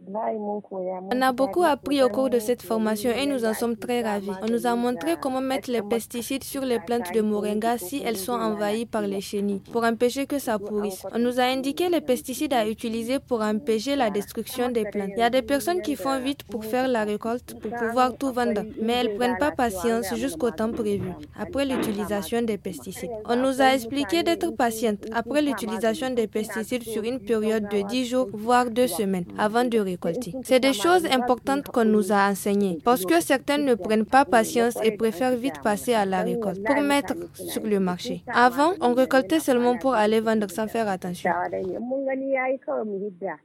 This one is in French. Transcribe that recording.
On a beaucoup appris au cours de cette formation et nous en sommes très ravis. On nous a montré comment mettre les pesticides sur les plantes de moringa si elles sont envahies par les chenilles, pour empêcher que ça pourrisse. On nous a indiqué les pesticides à utiliser pour empêcher la destruction des plantes. Il y a des personnes qui font vite pour faire la récolte, pour pouvoir tout vendre, mais elles ne prennent pas patience jusqu'au temps prévu, après l'utilisation des pesticides. On nous a expliqué d'être patiente après l'utilisation des pesticides sur une période de 10 jours, voire 2 semaines, avant de récolter. C'est des choses importantes qu'on nous a enseignées, parce que certaines ne prennent pas patience et préfèrent vite passer à la récolte pour mettre sur le marché. Avant, on récoltait seulement pour aller vendre sans faire attention.